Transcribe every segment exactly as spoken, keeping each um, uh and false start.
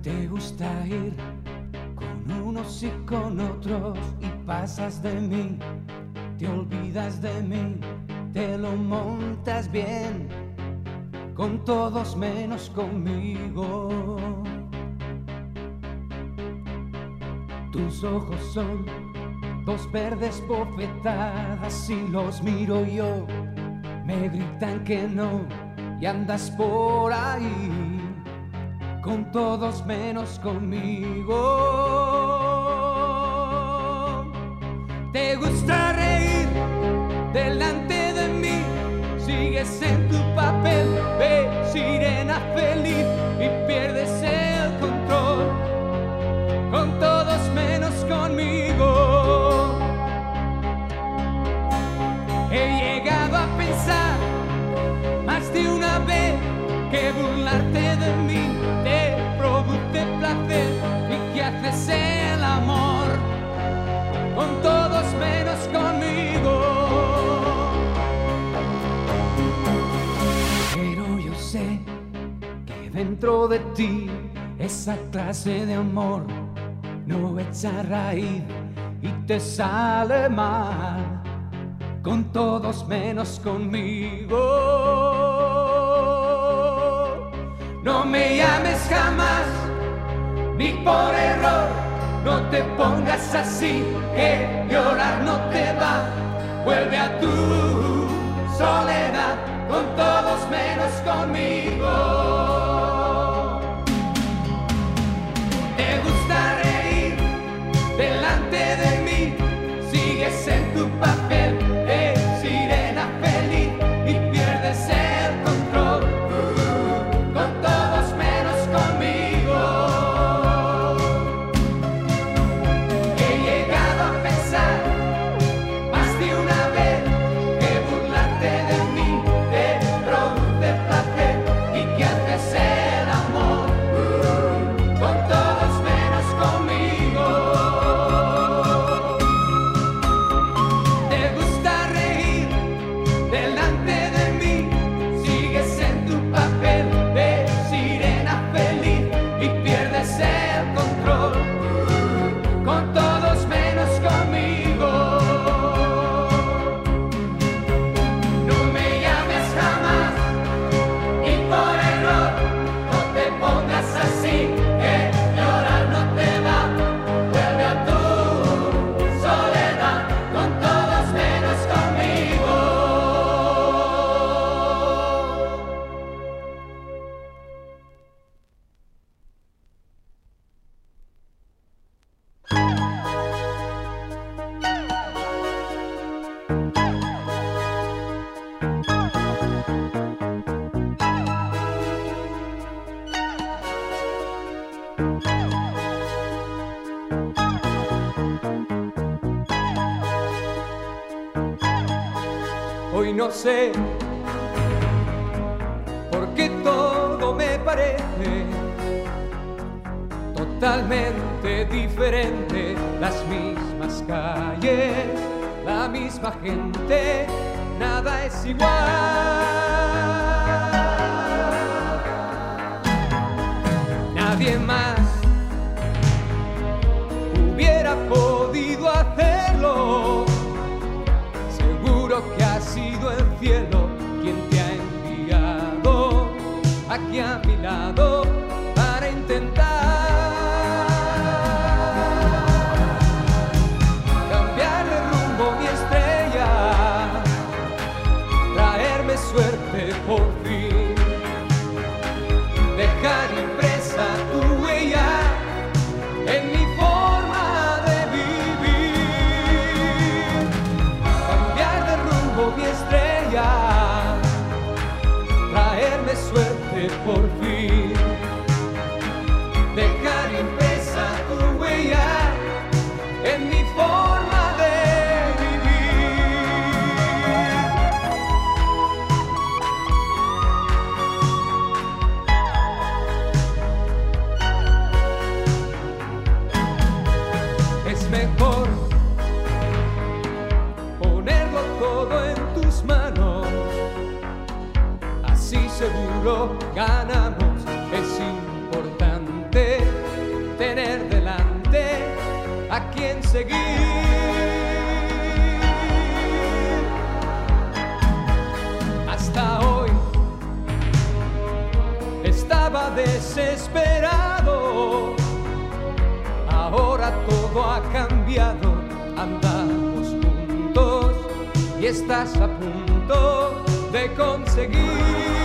Te gusta ir con unos y con otros y pasas de mí, te olvidas de mí, te lo montas bien, con todos menos conmigo. Tus ojos son dos verdes bofetadas y los miro yo, me gritan que no y andas por ahí, con todos menos conmigo. Te gusta reír delante de mí, sigues en tu papel de sirena feliz y pierdes el control, con todos menos conmigo. He llegado a pensar más de una vez que burlarte de mí te produce placer y que haces el amor con todos menos conmigo. Pero yo sé que dentro de ti esa clase de amor no echa raíz y te sale mal, con todos menos conmigo. No me llames jamás, ni por error, no te pongas así, que llorar no te va. Vuelve a tu soledad, con todos menos conmigo. Te gusta reír delante de mí, sigues en tu papel de sirena feliz y pierdes el control, con todos menos conmigo. He llegado a pensar más de una vez que burlarte de mí te produce placer y que haces el amor con todos menos conmigo. Te gusta reír delante de mí, sigues en tu papel de sirena feliz y pierdes el control, con todos menos conmigo. No me llames jamás y por error no te pongas así, que llorar no te va. Vuelve a tu soledad, con todos menos conmigo. Hoy no sé por qué todo me parece totalmente diferente. Las mismas calles, la misma gente, nada es igual. Nadie más hubiera podido hacerlo. Seguro que ha sido el cielo quien te ha enviado aquí a mi lado para intentar cambiar de rumbo mi estrella, traerme suerte por fin, dejar impresa tu huella en mi forma de vivir, cambiar de rumbo mi estrella, traerme suerte por fin, dejar impresa tu huella en mi forma de vivir. Es mejor ponerlo todo en tus manos, así seguro ganamos. Es importante conseguir. Hasta hoy estaba desesperado, ahora todo ha cambiado, andamos juntos y estás a punto de conseguir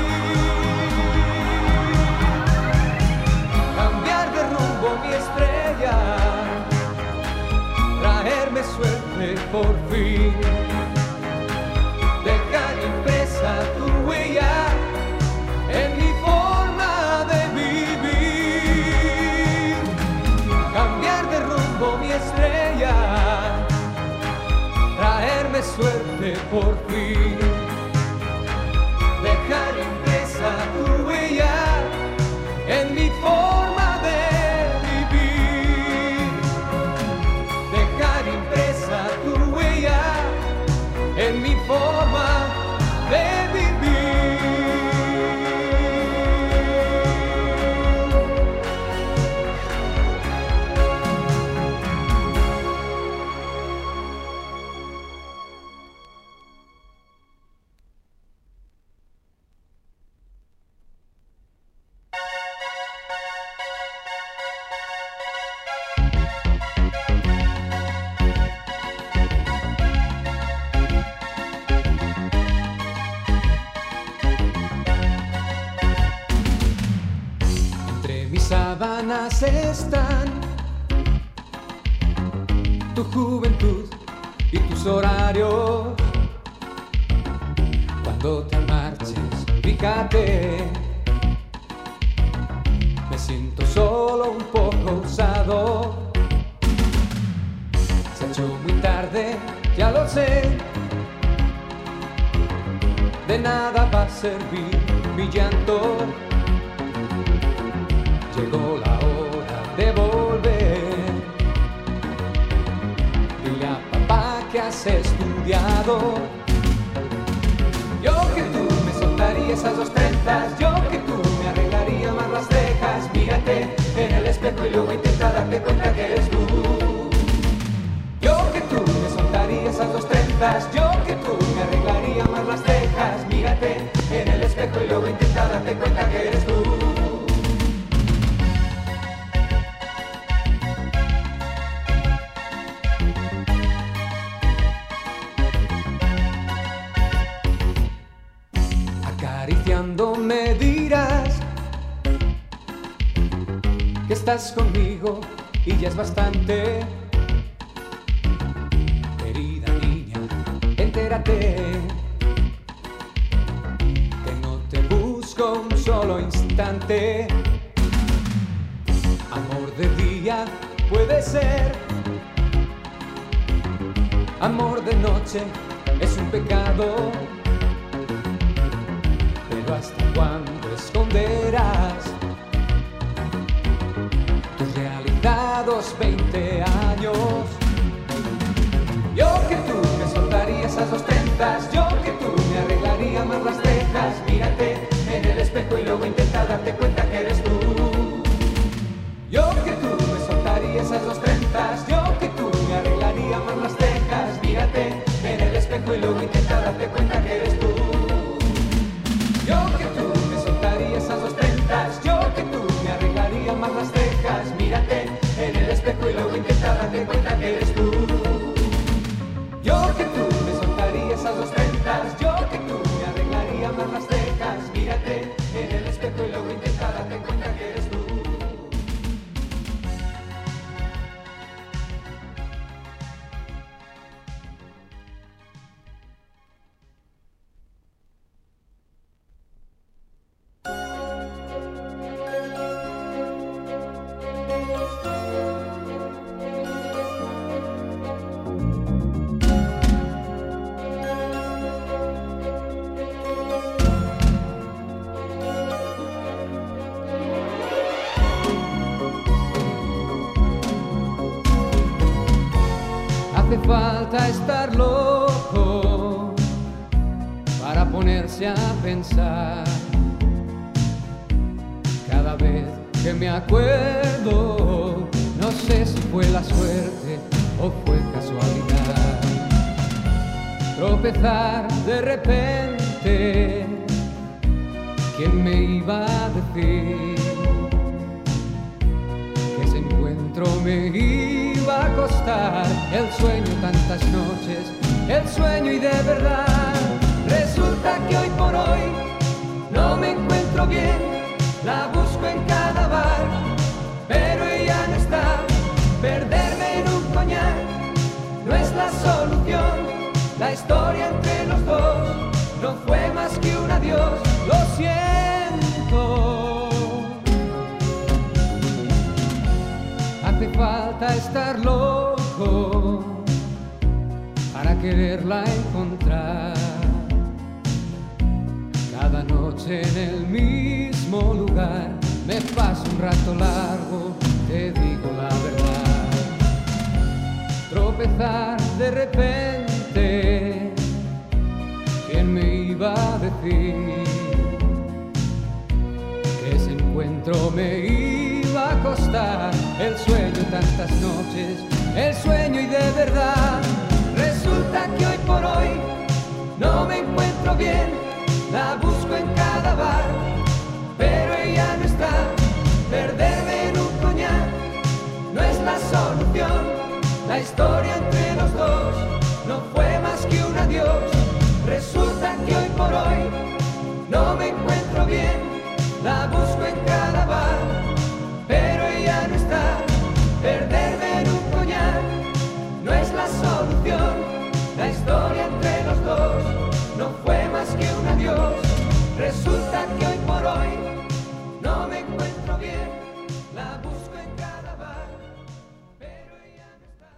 cambiar de rumbo mi estrella, traerme suerte por fin, dejar impresa tu huella en mi forma de vivir, cambiar de rumbo mi estrella, traerme suerte por fin, dejar impresa tu huella en mi forma de vivir, dejar impresa tu huella en mi forma de vivir. Sábanas están tu juventud y tus horarios. Cuando te marches, fíjate, me siento solo, un poco usado. Se ha hecho muy tarde, ya lo sé. De nada va a servir mi llanto. Llegó la hora de volver. Dile a papá que has estudiado. Yo que tú me soltaría esas dos trenzas, yo que tú me arreglaría más las cejas. Mírate en el espejo y luego intenta darte cuenta que eres tú. Yo que tú me soltaría esas dos trenzas, yo que tú me arreglaría más las cejas. Mírate en el espejo y luego intenta darte cuenta que eres tú. Me dirás que estás conmigo y ya es bastante. Querida niña, entérate que no te busco un solo instante. Amor de día puede ser, amor de noche es un pecado. ¿Hasta cuándo esconderás tu realidad los veinte años? Yo que tú me soltaría esas dos trenzas, yo que tú me arreglaría más las cejas. Mírate en el espejo y luego intenta darte cuenta que eres tú. Yo que tú me soltaría esas dos trenzas, yo que tú me arreglaría más las cejas. Mírate en el espejo y luego intenta darte cuenta que eres tú. Yo que tú me soltaría esas dos trenzas, yo que tú me arreglaría más las cejas. Mírate en el espejo y luego intenta darte cuenta que eres tú. Yo que tú me soltaría esas dos trenzas, yo que tú me arreglaría más las cejas. Mírate en el espejo y luego intenta darte cuenta que eres tú. Hace falta estar loco para ponerse a pensar. Cada vez que me acuerdo, no sé si fue la suerte o fue casualidad. Tropezar de repente, ¿quién me iba a decir que ese encuentro me iba a costar el sueño tantas noches, el sueño y de verdad? Resulta que hoy por hoy no me encuentro bien, la busco en cada bar, pero ella no está. Perderme en un coñac no es la solución. La historia entre los dos no fue más que un adiós. Lo siento. Hace falta estar loco para quererla encontrar. Cada noche en el mismo lugar me paso un rato largo, te digo la verdad. Tropezar de repente, ¿quién me iba a decir que ese encuentro me iba a costar el sueño tantas noches, el sueño y de verdad? Resulta que hoy por hoy no me encuentro bien, la busco en cada bar, pero ella no está. Perderme en un coñac no es la solución. La historia entre los dos no fue más que un adiós. Resulta que hoy por hoy no me encuentro bien, la busco en cada bar, pero ella no está. Perderme en un coñac no es la solución. La historia entre los dos no fue más que un adiós. Resulta que hoy por hoy no me encuentro bien, la busco en cada bar, pero ella no está.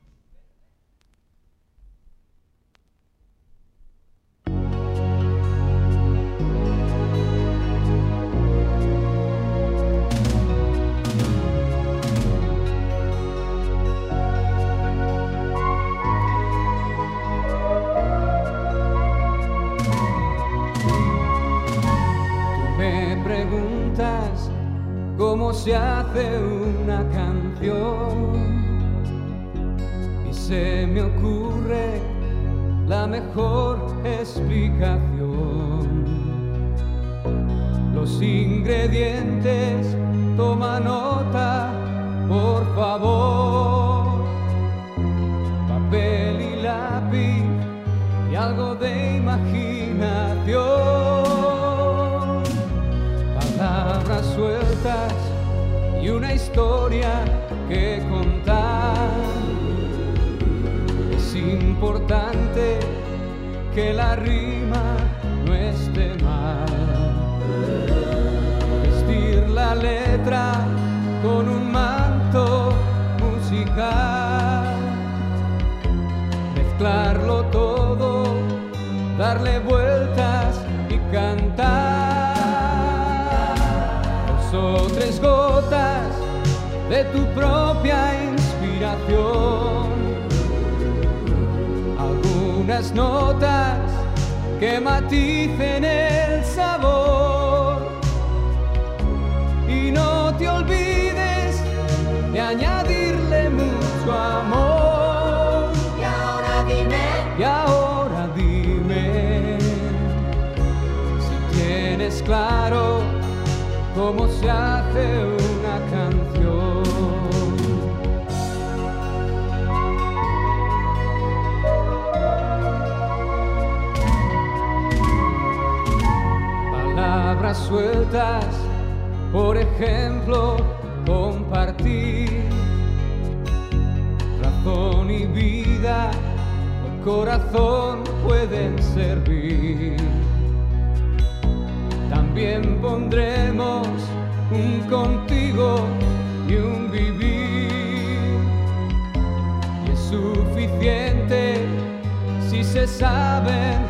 Cómo se hace una canción y se me ocurre la mejor explicación. Los ingredientes, toma nota, por favor. Papel y lápiz y algo de imaginación. Palabras sueltas y una historia que contar. Es importante que la rima no esté mal. Vestir la letra con un manto musical. Mezclarlo todo, darle vueltas y cantar. O tres gotas de tu propia inspiración, algunas notas que maticen el sabor, y no te olvides de añadirle mucho amor. Y ahora dime, y ahora dime si tienes claro cómo se hace una canción. Palabras sueltas, por ejemplo, compartir. Razón y vida, el corazón pueden servir. También pondremos un contigo y un vivir. Y es suficiente si se saben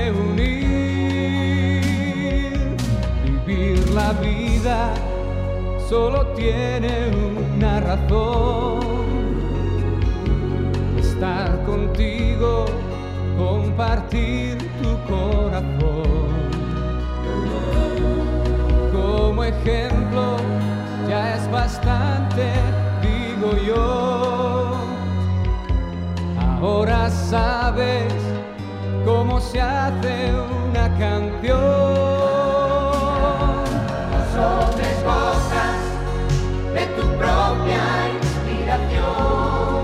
reunir. Vivir la vida solo tiene una razón. Estar contigo, compartir tu corazón. Como ejemplo ya es bastante, digo yo. Ahora sabes cómo se hace una canción. Son tres gotas de tu propia inspiración,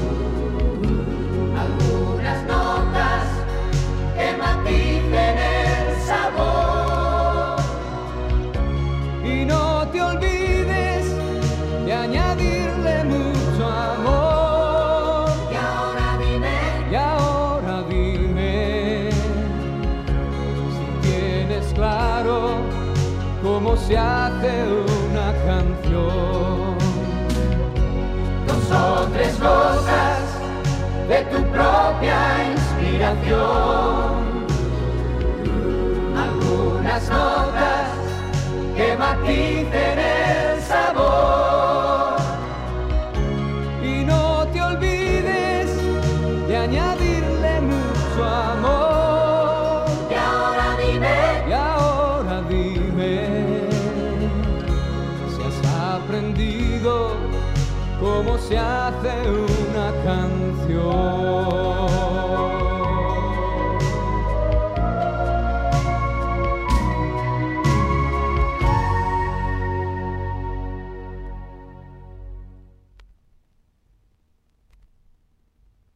algunas notas que maticen el sabor. Y no te olvides de añadirle mucho amor. Y ahora dime, Y ahora dime si tienes claro cómo se hace una canción. dos o tres gotas de tu propia inspiración, algunas notas que maticen el sabor. Y no te olvides de añadirle mucho amor. Y ahora dime, Y ahora dime si has aprendido cómo se hace una canción.